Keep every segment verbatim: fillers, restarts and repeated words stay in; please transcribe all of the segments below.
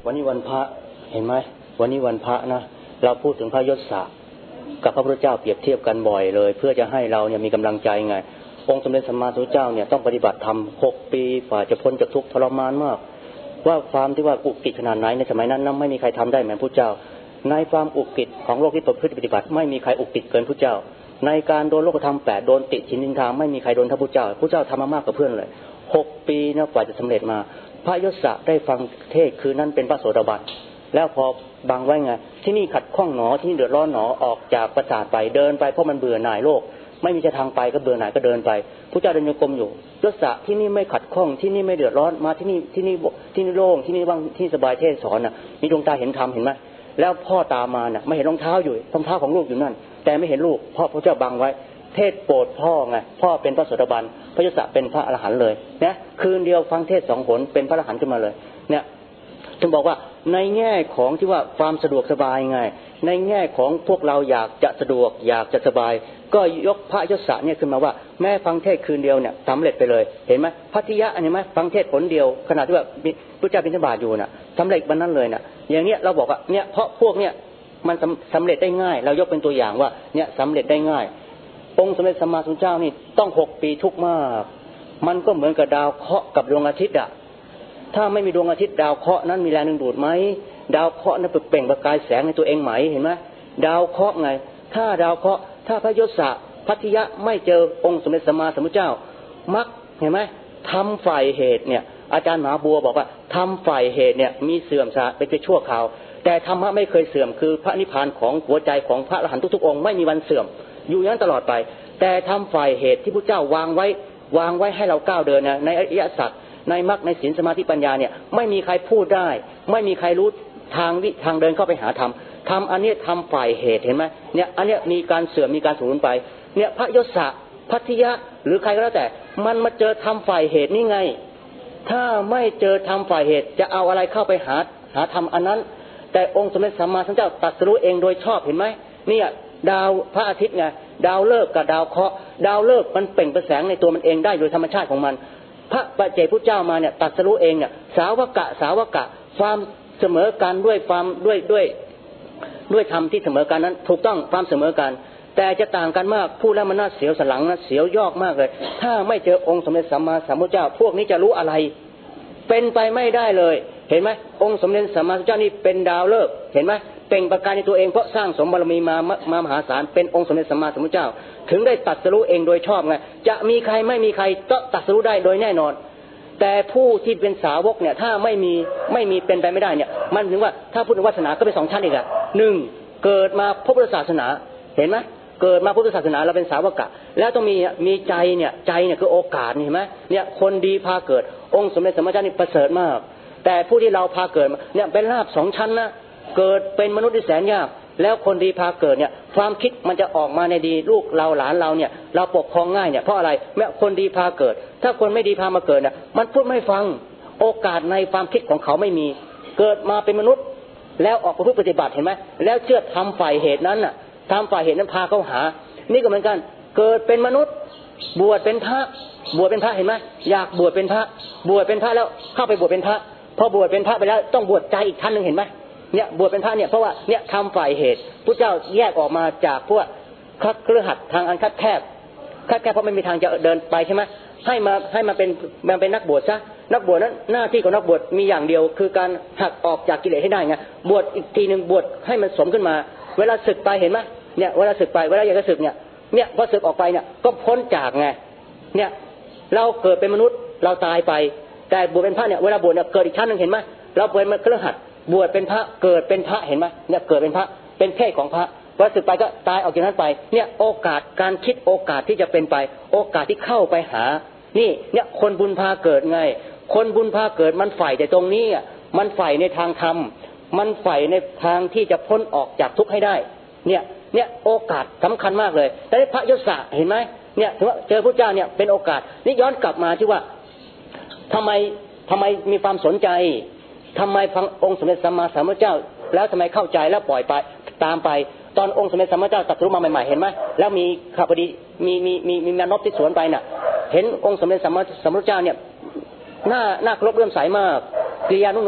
วันนี้วันพระเห็นไหมวันนี้วันพระนะเราพูดถึงพระยศกับพระพุทธเจ้าเปรียบเทียบกันบ่อยเลยเพื่อจะให้เราเนี่ยมีกำลังใจไงองค์สมเด็จสัมมาสัมพุทธเจ้าเนี่ยต้องปฏิบัติธรรมหกปีกว่าจะพ้นจากทุกข์ทรมานมากว่าความที่ว่าอุกฤษขนาดไหนในสมัยนั้นนั้นไม่มีใครทำได้เหมือนพระเจ้าในความอุกฤษของโลกที่ประพฤติปฏิบัติไม่มีใครอุกฤษเกินพระเจ้าในการโดนโลกธรรมแปดโดนติฉินนินทาไม่มีใครโดนเท่าพระเจ้าพระเจ้าทำมามากกว่าเพื่อนเลยหกปีนะกว่าจะสำเร็จมาพระยศได้ฟังเทศคืนนั้นเป็นพระโสดาบันแล้วพอบังไว้ไงที่นี่ขัดข้องหนอที่นี่เดือดร้อนหนอออกจากปราสาทไปเดินไปเพราะมันเบื่อหน่ายโลกไม่มีทางไปก็เบื่อหน่ายก็เดินไปพระเจ้าเดินโยกรมอยู่ยศที่นี่ไม่ขัดข้องที่นี่ไม่เดือดร้อนมาที่นี่ที่นี่ที่นี่โล่งที่นี่ว่างที่สบายเทศสอนน่ะมีดวงตาเห็นธรรมเห็นไหมแล้วพ่อตามมาน่ะไม่เห็นรองเท้าอยู่รองเท้าของลูกอยู่นั่นแต่ไม่เห็นลูกเพราะพระเจ้าบังไว้เทศโปรดพ่อไงพ่อเป็นพระโสดาบันพระยศเป็นพระอรหันต์เลยนะคืนเดียวฟังเทศสองหนเป็นพระอรหันต์ขึ้นมาเลยเนี่ยจึงบอกว่าในแง่ของที่ว่าความสะดวกสบายไงในแง่ของพวกเราอยากจะสะดวกอยากจะสบายก็ยกพระยศเนี่ยขึ้นมาว่าแม่ฟังเทศคืนเดียวเนี่ยสำเร็จไปเลยเห็นไหมพัทยะอันนี้ไหมฟังเทศผลเดียวขณะที่ว่าพระเจ้าบิณฑบาตอยู่น่ะสำเร็จวันนั้นเลยน่ะอย่างเนี้ยเราบอกว่าเนี่ยเพราะพวกเนี่ยมันสำเร็จได้ง่ายเรายกเป็นตัวอย่างว่าเนี่ยสำเร็จได้ง่ายองค์สมเด็จสัมมาสัมพุทธเจ้านี่ต้องหกปีทุกข์มากมันก็เหมือนกับดาวเคราะห์กับดวงอาทิตย์อ่ะถ้าไม่มีดวงอาทิตย์ดาวเคราะห์นั้นมีแรงดึงดูดไหมดาวเคราะห์นั้นเปล่งประกายแสงในตัวเองไหมเห็นไหมดาวเคราะห์ไงถ้าดาวเคราะห์ถ้าพระยศพัทยะไม่เจอองค์สมเด็จสัมมาสัมพุทธเจ้ามักเห็นไหมทำฝ่ายเหตุเนี่ยอาจารย์มหาบัวบอกว่าทำฝ่ายเหตุเนี่ยมีเสื่อมสลายไปเป็นชั่วคราวแต่ธรรมะไม่เคยเสื่อมคือพระนิพพานของหัวใจของพระอรหันต์ทุกๆองค์ไม่มีวันเสื่อมอยู่อย่างนั้นตลอดไปแต่ทำฝ่ายเหตุที่พระเจ้าวางไว้วางไว้ให้เราก้าวเดินนะในอริยสัจในมรรคในศีลสมาธิปัญญาเนี่ยไม่มีใครพูดได้ไม่มีใครรู้ทางวิทางเดินเข้าไปหาธรรมธรรมอันนี้ทำฝ่ายเหตุเห็นไหมเนี่ยอันนี้มีการเสื่อมมีการสูญไปเนี่ยพระยศพัทยะหรือใครก็แล้วแต่มันมาเจอทำฝ่ายเหตุนี่ไงถ้าไม่เจอทำฝ่ายเหตุจะเอาอะไรเข้าไปหาหาธรรมอันนั้นแต่องค์สมเด็จสัมมาสัมพุทธเจ้าตรัสรู้เองโดยชอบเห็นไหมเนี่ยดาวพระอาทิตย์ไงดาวฤกษ์กับดาวเคราะห์ดาวฤกษ์มันเปล่งประแสงในตัวมันเองได้โดยธรรมชาติของมันพระปัจเจกพุทธเจ้ามาเนี่ยตรัสรู้เองเนี่ยสาวกะสาวกะความเสมอกันด้วยความด้วยด้วยด้วยธรรมที่เสมอกันนั้นถูกต้องความเสมอกันแต่จะต่างกันมากพูดแล้วมันน่าเสียวสันหลังนะเสียวยอกมากเลยถ้าไม่เจอองค์สมเด็จสัมมาสัมพุทธเจ้าพวกนี้จะรู้อะไรเป็นไปไม่ได้เลยเห็นไหมองค์สมเด็จสัมมาสัมพุทธเจ้านี่เป็นดาวฤกษ์เห็นไหมเปล่งประกายในตัวเองเพราะสร้างสมบารมีมามามหาศาลเป็นองค์สมเด็จสัมมาสัมพุทธเจ้าถึงได้ตรัสรู้เองโดยชอบไงจะมีใครไม่มีใครก็ตรัสรู้ได้โดยแน่นอนแต่ผู้ที่เป็นสาวกเนี่ยถ้าไม่มีไม่มีเป็นไปไม่ได้เนี่ยมันถึงว่าถ้าพูดถึงวาสนาก็เป็นสองชั้นอีกอ่ะหนึ่งเกิดมาพบพุทธศาสนาเห็นไหมเกิดมาพุทธศาสนาเราเป็นสาวกะแล้วต้องมีมีใจเนี่ยใจเนี่ยคือโอกาสเห็นไหมเนี่ยคนดีพาเกิดองค์สมเด็จสัมมาสัมพุทธเจ้านี่ประเสริฐมากแต่ผู้ที่เราพาเกิดเนี่ยเป็นลาภสองชั้นนะเกิดเป็นมนุษย์ที่แสนยากแล้วคนดีพาเกิดเนี่ยความคิดมันจะออกมาในดีลูกเราหลานเราเนี่ยเราปกครองง่ายเนี่ยเพราะอะไรแม้คนดีพาเกิดถ้าคนไม่ดีพามาเกิดเนี่ยมันพูดไม่ฟังโอกาสในความคิดของเขาไม่มีเกิดมาเป็นมนุษย์แล้วออกประพฤติปฏิบัติเห็นไหมแล้วเชื่อทำฝ่ายเหตุนั้นน่ะทำฝ่ายเหตุนั้นพาเขาหานี่ก็เหมือนกันเกิดเป็นมนุษย์บวชเป็นพระบวชเป็นพระเห็นไหมอยากบวชเป็นพระบวชเป็นพระแล้วเข้าไปบวชเป็นพระพอบวชเป็นพระไปแล้วต้องบวชใจอีกชั้นนึงเห็นไหมเนี่ยบวชเป็นพระเนี่ยเพราะว่าเนี่ยทำฝ่ายเหตุพระเจ้าแยกออกมาจากพวกเครือขัดทางอันคับแคบคับแคบเพราะไม่มีทางจะเดินไปใช่ไหมให้มาให้มาเป็นมาเป็นนักบวชซะนักบวชนั้นหน้าที่ของนักบวชมีอย่างเดียวคือการหักออกจากกิเลสให้ได้ไงบวชอีกทีนึงบวชให้มันสมขึ้นมาเวลาศึกไปเห็นไหมเนี่ยเวลาศึกไปเวลาอยากจะศึกเนี่ยเนี่ยพอศึกออกไปเนี่ยก็พ้นจากไงเนี่ยเราเกิดเป็นมนุษย์เราตายไปแต่บวชเป็นพระเนี่ยเวลาบวชเนี่ยเกิดอีกชั้นนึงเห็นไหมเราบวชเป็นเครือขัดบวชเป็นพระเกิดเป็นพระเห็นไหมเนี่ยเกิดเป็นพระเป็นเพศของพระพอสึกไปก็ตายออกจากนั้นไปเนี่ยโอกาสการคิดโอกาสที่จะเป็นไปโอกาสที่เข้าไปหานี่เนี่ยคนบุญพาเกิดไงคนบุญพาเกิดมันใฝ่แต่ตรงนี้มันใฝ่ในทางธรรมมันใฝ่ในทางที่จะพ้นออกจากทุกข์ให้ได้เนี่ยเนี่ยโอกาสสำคัญมากเลยแต่พระยศเห็นไหมเนี่ยถือว่าเจอพระเจ้าเนี่ยเป็นโอกาสนี่ย้อนกลับมาที่ว่าทำไมทำไมมีความสนใจทำไมฟังองค์สมเด็จสัมมาสัมพุทธเจ้าแล้วทำไมเข้าใจแล้วปล่อยไปตามไปตอนองค์สมเด็จสัมมาสัมพุทธเจ้าตรัสรู้มาใหม่ๆเห็นไหมแล้วมีข้าพดีมีมีมีมีมานพที่สวนไปน่ะเห็นองค์สมเด็จสัมมาสัมพุทธเจ้าเนี่ยหน้าหน้าเคารพเลื่อมใสมากกิริยานุ่มนวลมาก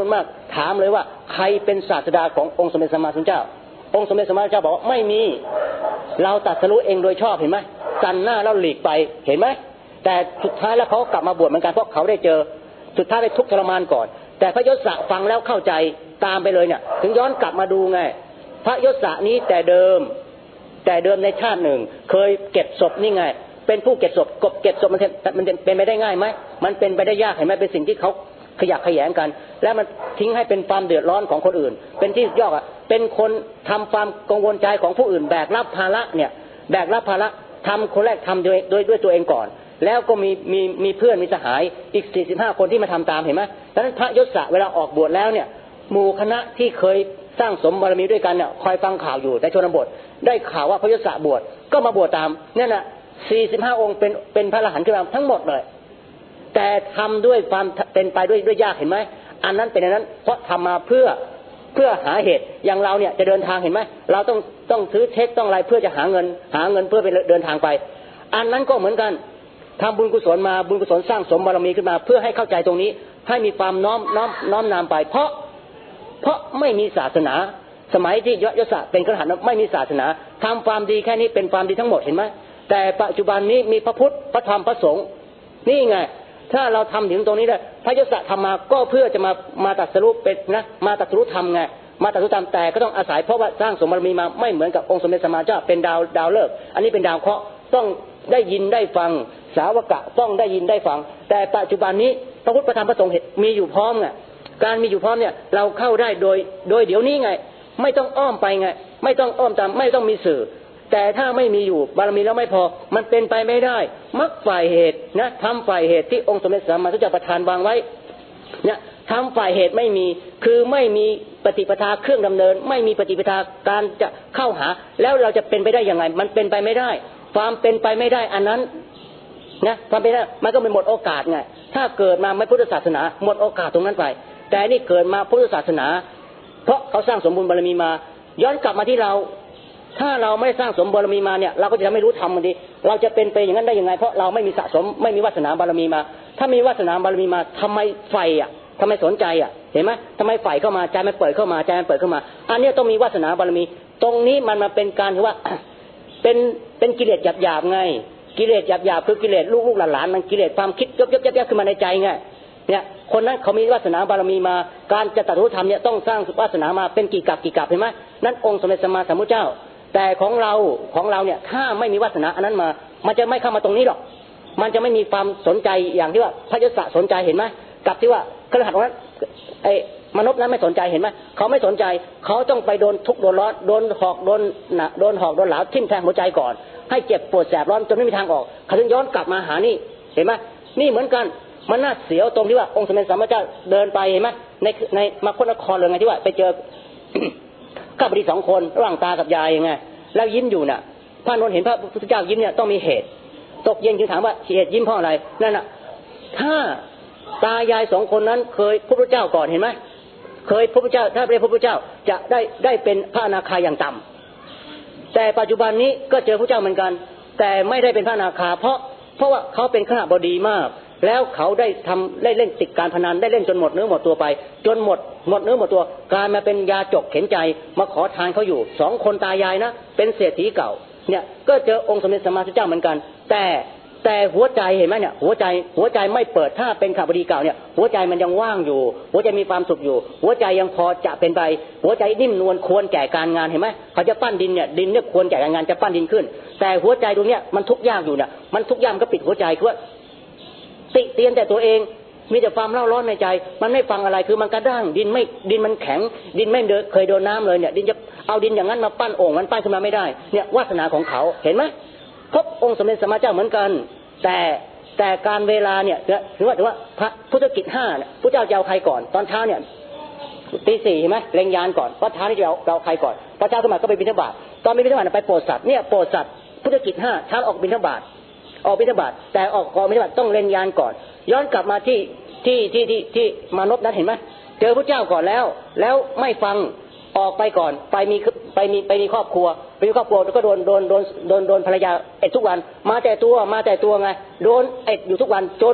ถามเลยว่าใครเป็นศาสดาขององค์สมเด็จสัมมาสัมพุทธเจ้าองค์สมเด็จสัมมาสัมพุทธเจ้าบอกว่าไม่มีเราตรัสรู้เองโดยชอบเห็นไหมสันหน้าแล้วหลีกไปเห็นไหมแต่สุดท้ายแล้วเขากลับมาบวชเหมือนกันเพราะเขาได้เจอสุดท้ายได้ทุกข์ทรมานก่อนแต่พระยศฟังแล้วเข้าใจตามไปเลยเนี่ยถึงย้อนกลับมาดูไงพระยศนี้แต่เดิมแต่เดิมในชาติหนึ่งเคยเก็บศพนี่ไงเป็นผู้เก็บศพกบเก็บศพมันมันเป็นไปได้ง่ายไหมมันเป็นไปได้ยากเห็นไหมเป็นสิ่งที่เขาขยักขยงกันแล้วมันทิ้งให้เป็นความเดือดร้อนของคนอื่นเป็นที่ยอกอ่ะเป็นคนทำความกังวลใจของผู้อื่นแบกรับภาระเนี่ยแบกรับภาระทำคนแรกทำด้วยด้วยด้วยตัวเองก่อนแล้วก็มีมีมีเพื่อนมีสหายอีกสี่สิบห้าคนที่มาทำตามเห็นไหมดังนั้นพระยศเวลาออกบวชแล้วเนี่ยหมู่คณะที่เคยสร้างสมบารมีด้วยกันเนี่ยคอยฟังข่าวอยู่ในชนบทได้ข่าวว่าพระยศบวชก็มาบวชตามเนี่ยนะสี่สิบห้าองค์เป็นเป็นพระอรหันต์ขึ้นมาทั้งหมดเลยแต่ทำด้วยความเป็นไปด้วยด้วยยากเห็นไหมอันนั้นเป็นอันนั้นเพราะทำมาเพื่อเพื่อหาเหตุอย่างเราเนี่ยจะเดินทางเห็นไหมเราต้องต้องซื้อเช็คต้องอะไรเพื่อจะหาเงินหาเงินเพื่อไปเดินทางไปอันนั้นก็เหมือนกันทำบุญกุศลมาบุญกุศลสร้างสมบารมีขึ้นมาเพื่อให้เข้าใจตรงนี้ให้มีความน้อมน้อมน้อมนำไปเพราะเพราะไม่มีศาสนาสมัยที่ยศเป็นคฤหัสถ์ไม่มีศาสนาทำความดีแค่นี้เป็นความดีทั้งหมดเห็นไหมแต่ปัจจุบันนี้มีพระพุทธพระธรรมพระสงฆ์นี่ไงถ้าเราทำถึงตรงนี้ได้พระยศทำมาก็เพื่อจะมามาตรัสรู้เป็นนะมาตรัสรู้ธรรมไงมาตรัสรู้ธรรมแต่ก็ต้องอาศัยเพราะว่าสร้างสมบารมีมาไม่เหมือนกับองค์สมเด็จสัมมาสัมพุทธเจ้าเป็นดาวดาวฤกษ์อันนี้เป็นดาวเคราะห์ต้องได้ยินได้ฟังสาวกะต้องได้ยินได้ฟังแต่ปัจจุบันนี้พระพุทธพระธรรมพระสงฆ์มีอยู่พร้อมไงการมีอยู่พร้อมเนี่ยเราเข้าได้โดยโดยเดี๋ยวนี้ไงไม่ต้องอ้อมไปไงไม่ต้องอ้อมตามไม่ต้องมีสื่อแต่ถ้าไม่มีอยู่บารมีแล้วไม่พอมันเป็นไปไม่ได้มรรคฝ่ายเหตุนะทำฝ่ายเหตุที่องค์สมเด็จสัมมาสัมพุทธเจ้าประทานวางไว้เนี่ยทำฝ่ายเหตุไม่มีคือไม่มีปฏิปทาเครื่องดำเนินไม่มีปฏิปทาการจะเข้าหาแล้วเราจะเป็นไปได้ยังไงมันเป็นไปไม่ได้ความเป็นไปไม่ได้อันนั้นนะความเป็นไปได้มันก็เป็นหมดโอกาสไงถ้าเกิดมาไม่พุทธศาสนาหมดโอกาสตรงนั้นไปแต่นี่เกิดมาพุทธศาสนาเพราะเขาสร้างสมบูรณ์บารมีมาย้อนกลับมาที่เราถ้าเราไม่สร้างสมบารมีมาเนี่ยเราก็จะไม่รู้ธรรมมันดีเราจะเป็นไปอย่างนั้นได้ยังไงเพราะเราไม่มีสะสมไม่มีวาสนาบารมีมาถ้ามีวาสนาบารมีมาทำไมไฟอ่ะทำไมสนใจอ่ะเห็นไหมทำไมไฟเข้ามาใจมันเปิดเข้ามาใจมันเปิดเข้ามาอันนี้ต้องมีวาสนาบารมีตรงนี้มันมาเป็นการที่ว่าเป็นเป็นกิเลสหยาบๆไงกิเลสหยาบๆคือกิเลสลูกๆหลานๆมันกิเลสความคิดยบๆๆขึ้นมาในใจไงเนี่ยคนนั้นเขามีวาสนาบารมีมาการจะตรัสรู้ธรรมเนี่ยต้องสร้างวาสนามาเป็นกี่กับกี่กับเห็นไหมนั่นองค์สมเด็จสัมมาสัมพุทธเจ้าแต่ของเราของเราเนี่ยถ้าไม่มีวาสนาอันนั้นมามันจะไม่เข้ามาตรงนี้หรอกมันจะไม่มีความสนใจอย่างที่ว่าพระยศสนใจเห็นไหมกับที่ว่าคฤหัสถ์นั้นไอ้มนุษย์นั้นไม่สนใจเห็นไหมเขาไม่สนใจเขาต้องไปโดนทุกข์โดนร้อนโดนหอกโดนหนะโดนหอกโดนหลาทิ่มแทงหัวใจก่อนให้เจ็บปวดแสบร้อนจนไม่มีทางออกเขาถึงย้อนกลับมาหานี่เห็นไหมนี่เหมือนกันมันน่าเสียวตรงที่ว่าองค์สมเด็จสัมมาสัมพุทธเจ้าเดินไปเห็นไหมในในมคธนครเลยไงที่ว่าไปเจอ ข้าพเจ้าสองคนระหว่างตากับยายยังไงแล้วยิ้มอยู่น่ะพระนนท์เห็นพระพุทธเจ้ายิ้มเนี่ยต้องมีเหตุตกเย็นจึงถามว่าเหตุยิ้มเพราะอะไรนั่นน่ะถ้าตายายสองคนนั้นเคยพระพุทธเจ้าก่อนเห็นไหมเคยพระพุทธเจ้าถ้าเป็นพระพุทธเจ้าจะได้ได้เป็นพระอนาคาอย่างต่ำแต่ปัจจุบันนี้ก็เจอพระเจ้าเหมือนกันแต่ไม่ได้เป็นพระอนาคาเพราะเพราะว่าเขาเป็นขณะบดีมากแล้วเขาได้ทำได้เล่นติดการพนันได้เล่นจนหมดเนื้อหมดตัวไปจนหมดหมดเนื้อหมดตัวกลายมาเป็นยาจกเข็นใจมาขอทานเขาอยู่สองคนตายายนะเป็นเศรษฐีเก่าเนี่ยก็เจอองค์สมเด็จสัมมาสัมพุทธเจ้าเหมือนกันแต่แต่หัวใจเห็นไหมเนี่ยหัวใจหัวใจไม่เปิดถ้าเป็นขบดีเก่าเนี่ยหัวใจมันยังว่างอยู่หัวใจมีความสุขอยู่หัวใจยังพอจะเป็นไปหัวใจนิ่มนวลควรแก่การงานเห็นไหมเขาจะปั้นดินเนี่ยดินเนี่ยควรแก่การงานจะปั้นดินขึ้นแต่หัวใจตรงเนี้ยมันทุกข์ยากอยู่เนี่ยมันทุกข์ยากก็ปิดหัวใจคือว่าติเตียนแต่ตัวเองมีแต่ความเล่าร้อนในใจมันไม่ฟังอะไรคือมันกระด้างดินไม่ดินมันแข็งดินไม่เคยโดนน้ำเลยเนี่ยดินจะเอาดินอย่างนั้นมาปั้นโอ่งมันปั้นขึ้นมาไม่ได้เนี่ยวาสนาของเขาเห็นไหมพบองค์สมเด็จสัมมาสัมพุทธเจ้าเหมือนกันแต่แต่การเวลาเนี่ยถือว่าถือว่าพระพุทธกิจห้าเนี่ยพระเจ้าจะเอาใครก่อนตอนเช้าเนี่ยตีสี่ใช่ไหมเล็งยานก่อนพระเช้านี่จะเอาเอาใครก่อนพระเจ้าสมัยก็ไปบิณฑบาตตอนไปบิณฑบาตไปโปรดสัตว์เนี่ยโปรดสัตว์พุทธกิจห้าเช้าออกบิณฑบาตออกบิณฑบาตแต่ออกก่อนบิณฑบาตต้องเล็งยานก่อนย้อนกลับมาที่ที่ที่ที่ที่มนุษย์นั้นเห็นไหมเจอพระเจ้าก่อนแล้วแล้วไม่ฟังออกไปก่อนไปมีไปมีไปมีครอบครัวไปมีครอบครัวแล้วก็โดนโดนโดนโดนโดนภรรยาเอ็ดทุกวันมาแต่ตัวมาแต่ตัวไงโดนเอ็ดอยู่ทุกวันจนเนี่ย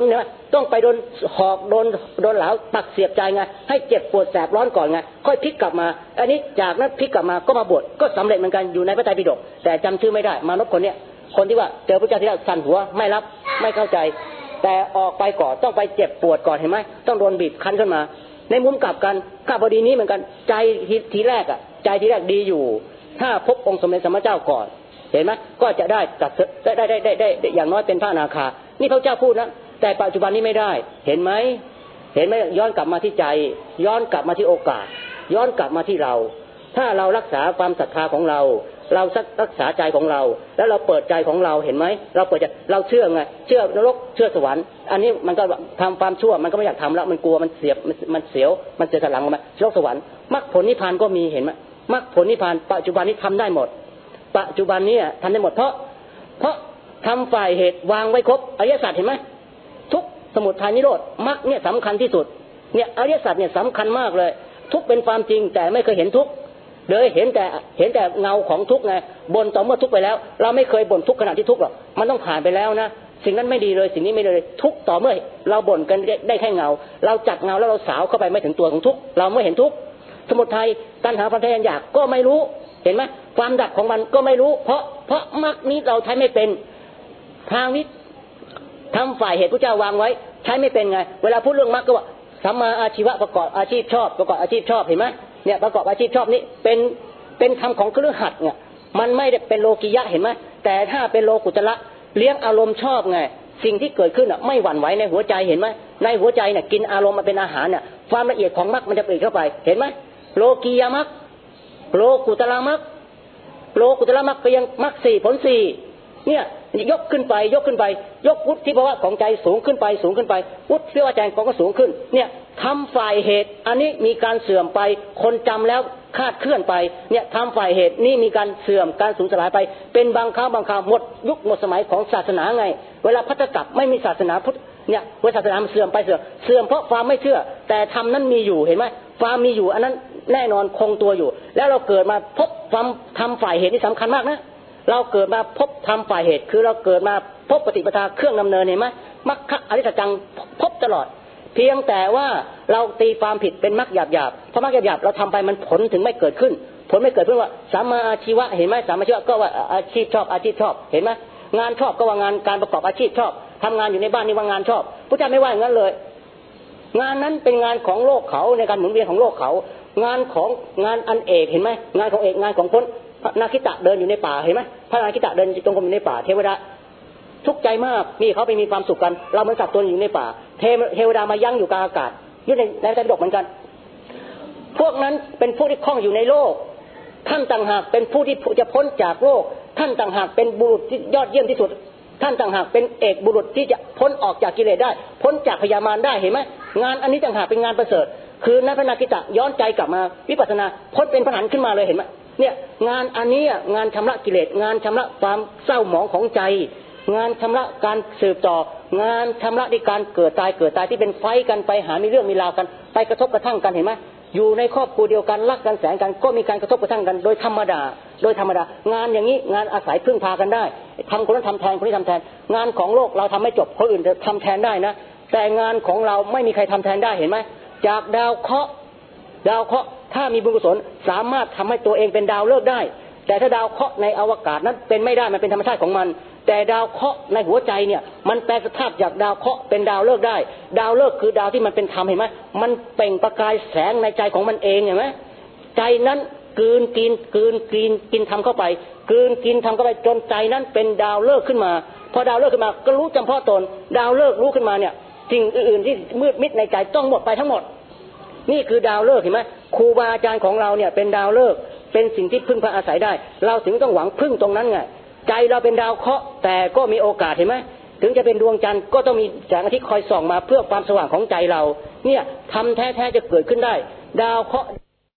ต้องไปโดนหอกโดนโดนเหลาปักเสียบใจไงให้เจ็บปวดแสบร้อนก่อนไงค่อยพลิกกลับมาอันนี้จากนั้นพลิกกลับมาก็มาบวชก็สำเร็จเหมือนกันอยู่ในพระไตรปิฎกแต่จำชื่อไม่ได้มานพคนเนี้ยคนที่ว่าเจอพระเจ้าที่แล้วสั่นหัวไม่รับไม่เข้าใจแต่ออกไปก่อนต้องไปเจ็บปวดก่อนเห็นไหมต้องโดนบีบคั้นขึ้นมาในมุมกลับกันข้าพอดีนี้เหมือนกันใจทีแรกอ่ะใจทีแรกดีอยู่ถ้าพบองค์สมเด็จสัมมาเจ้าก่อนเห็นไหมก็จะได้ตัดได้ได้ได้ได้อย่างน้อยเป็นพระอนาคานี่พระเจ้าพูดนะแต่ปัจจุบันนี้ไม่ได้เห็นไหมเห็นไหมย้อนกลับมาที่ใจย้อนกลับมาที่โอกาสย้อนกลับมาที่เราถ้าเรารักษาความศรัทธาของเราเรารักษาใจของเราแล้วเราเปิดใจของเราเห็นไหมเราเปิดใจเราเชื่อไงเชื่อนรกเชื่อสวรรค์อันนี้มันก็ทำความชั่วมันก็ไม่อยากทำแล้วมันกลัวมันเสียบมันเสียวมันเสียสลังมาโลกสวรรค์มรรคผลนิพพานก็มีเห็นไหมมรรคผลนิพพานปัจจุบันนี้ทำได้หมดปัจจุบันนี้ทำได้หมดเพราะเพราะทำฝ่ายเหตุวางไว้ครบอริยสัจเห็นไหมทุกสมุทัยนิโรธมรรคเนี่ยสำคัญที่สุดเนี่ยอริยสัจเนี่ยสำคัญมากเลยทุกเป็นความจริงแต่ไม่เคยเห็นทุกเลยเห็นแต่เห็นแต่เงาของทุกไงบ่นต่อเมื่อทุกไปแล้วเราไม่เคยบ่นทุกขณะที่ทุกหรอกมันต้องผ่านไปแล้วนะสิ่งนั้นไม่ดีเลยสิ่งนี้ไม่เลยทุกต่อเมื่อเราบ่นกันได้แค่เงาเราจับเงาแล้วเราสาวเข้าไปไม่ถึงตัวของทุกเราไม่เห็นทุกสมุทัยตัณหาความทะเยออยากก็ไม่รู้เห็นไหมความดับของมันก็ไม่รู้เพราะเพราะมรรคนี้เราใช้ไม่เป็นทางนี้ทำฝ่ายเหตุพระเจ้าวางไว้ใช้ไม่เป็นไงเวลาพูดเรื่องมรรคก็ว่าสัมมาอาชีวะประกอบอาชีพชอบประกอบอาชีพชอบเห็นไหมเนี่ยประกอบอาชีพชอบนี้เป็นเป็นคำของคฤหัสถ์เนี่ยมันไม่ได้เป็นโลกิยะเห็นไหมแต่ถ้าเป็นโลกุตระเลี้ยงอารมณ์ชอบไงสิ่งที่เกิดขึ้นอ่ะไม่หวั่นไหวในหัวใจเห็นไหมในหัวใจเนี่ยกินอารมณ์มาเป็นอาหารเนี่ยความละเอียดของมรรคมันจะปลีกเข้าไปเห็นไหมโลกียมรรคโลกุตระมรรคโลกุตระมรรคไปยังมรรคสี่ผลสี่เนี่ยยกขึ้นไปยกขึ้นไปยกวุฒิภาวะของใจสูงขึ้นไปสูงขึ้นไปวุฒิภาวะใจของก็สูงขึ้นเนี่ยทำฝ่ายเหตุอันนี้มีการเสื่อมไปคนจำแล้วคาดเคลื่อนไปเนี่ยทำฝ่ายเหตุนี่มีการเสื่อมการสูญสลายไปเป็นบางครั้งบางคราวหมดยุคหมดสมัยของศาสนาไงเวลาพัฒกลับไม่มีศาสนาพุทธเนี่ยเวลาศาสนาเสื่อมไปเสื่อมเสื่อมเพราะความไม่เชื่อแต่ธรรมนั้นมีอยู่เห็นไหมความมีอยู่อันนั้นแน่นอนคงตัวอยู่แล้วเราเกิดมาพบความทำฝ่ายเหตุนี่สำคัญมากนะเราเกิดมาพบทำฝ่ายเหตุคือเราเกิดมาพบปฏิปทาเครื่องดำเนินเห็นไหมมรรคอริยสัจจังพบตลอดเพียงแต่ว่าเราตีความผิดเป็นมรรคหยาบๆเพราะมรรคหยาบๆเราทำไปมันผลถึงไม่เกิดขึ้นผลไม่เกิดเพื่อว่าสัมมาอาชีวะเห็นไหมสัมมาอาชีวะก็ว่าอาชีพชอบอาชีพชอบเห็นไหมงานชอบก็ว่างานการประกอบอาชีพชอบทำงานอยู่ในบ้านนี่ว่างานชอบพระเจ้าไม่ว่าอย่างนั้นเลยงานนั้นเป็นงานของโลกเขาในการหมุนเวียนของโลกเขางานของงานอันเอกเห็นไหมงานของเอกงานของพ้นพระนาคิตะเดินอยู่ในป่าเห็นไหมพระนาคิตะเดินตรงกรมอยู่ในป่าเทวดาทุกข์ใจมากนี่เขาไปมีความสุขกันเราเหมือนสัตว์ตัวอยู่ในป่าเทวดามายั่งอยู่กลางอากาศอยู่ในในไตรปิฎกเหมือนกันพวกนั้นเป็นผู้ที่คล้องอยู่ในโลกท่านต่างหากเป็นผู้ที่จะพ้นจากโลกท่านต่างหากเป็นบุรุษที่ยอดเยี่ยมที่สุดท่านต่างหากเป็นเอกบุรุษที่จะพ้นออกจากกิเลสได้พ้นจากพยามารได้เห็นไหมงานอันนี้ต่างหากเป็นงานประเสริฐคือนักพระนาคิตะย้อนใจกลับมาวิปัสสนาพ้นเป็นพระหันขึ้นมาเลยเห็นไหมเนี่ยงานอันนี้งานชำระกิเลสงานชำระความเศร้าหมองของใจงานชำระการสืบต่องานชำระในการเกิดตายเกิดตายที่เป็นไฟกันไปหามีเรื่องมีราวกันไปกระทบกระทั่งกันเห็นไหมอยู่ในครอบครัวเดียวกันรักกันแสงกันก็มีการกระทบกระทั่งกันโดยธรรมดาโดยธรรมดางานอย่างนี้งานอาศัยพึ่งพากันได้ทำคนนั้นทำแทนคนนี้ทำแทนงานของโลกเราทำไม่จบคนอื่นจะทำแทนได้นะแต่งานของเราไม่มีใครทำแทนได้เห็นไหมจากดาวเคราะห์ดาวเคราะห์ถ้ามีบุญกุศลสามารถทำให้ตัวเองเป็นดาวฤกษ์ได้แต่ถ้าดาวเคราะห์ในอวกาศนั้นเป็นไม่ได้มันเป็นธรรมชาติของมันแต่ดาวเคราะห์ในหัวใจเนี่ยมันแปลสภาพจากดาวเคราะห์เป็นดาวฤกษ์ได้ดาวฤกษ์คือดาวที่มันเป็นธรรมเห็นไหมมันเปล่งประกายแสงในใจของมันเองเห็นไหมใจนั้นกลืนกินกลืนกินกินทำเข้าไปกลืนกินทำเข้าไปจนใจนั้นเป็นดาวฤกษ์ขึ้นมาพอดาวฤกษ์ขึ้นมาก็รู้จำเพาะตนดาวฤกษ์รู้ขึ้นมาเนี่ยสิ่งอื่นๆที่มืดมิดในใจต้องหมดไปทั้งหมดนี่คือดาวฤกษ์เห็นไหมครูบาอาจารย์ของเราเนี่ยเป็นดาวฤกษ์เป็นสิ่งที่พึ่งพาอาศัยได้เราถึงต้องหวังพึ่งตรงนั้นไงใจเราเป็นดาวเคราะห์แต่ก็มีโอกาสเห็นไหมถึงจะเป็นดวงจันทร์ก็ต้องมีแสงอาทิตย์คอยส่องมาเพื่อความสว่างของใจเราเนี่ยทำแท้ๆจะเกิดขึ้นได้ดาวเคราะห์